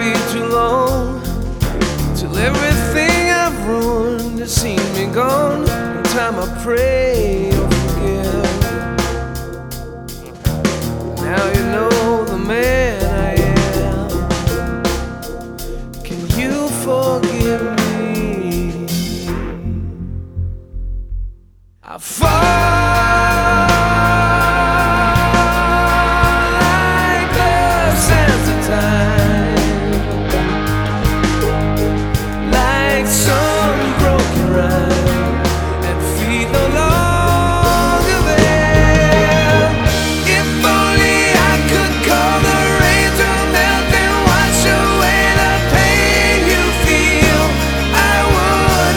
be too long till everything I've ruined has seen me gone. In time I pray you'll forgive. Now you know the man I am. Can you forgive me? I fall like the sands of time, like some broken rhyme, and feet no longer there. If only I could call the rain to melt and wash away the pain you feel, I would.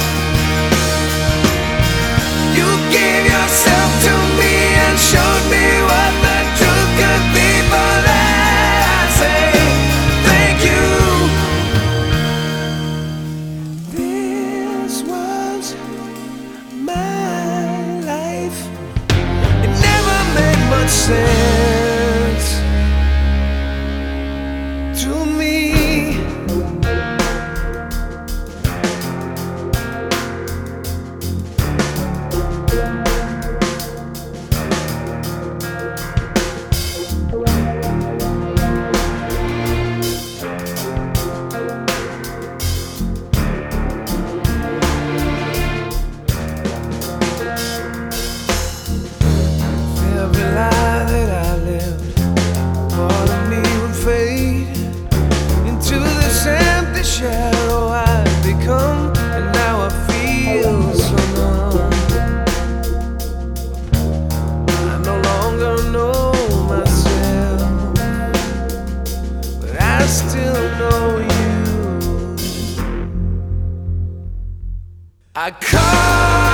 You gave yourself to me and showed me what the truth could be. For that I say thank you. This was my life. It never made much sense to me. Every lie that I lived, part of me would fade into this empty shadow I've become, and now I feel so numb. I no longer know myself, but I still know you. I call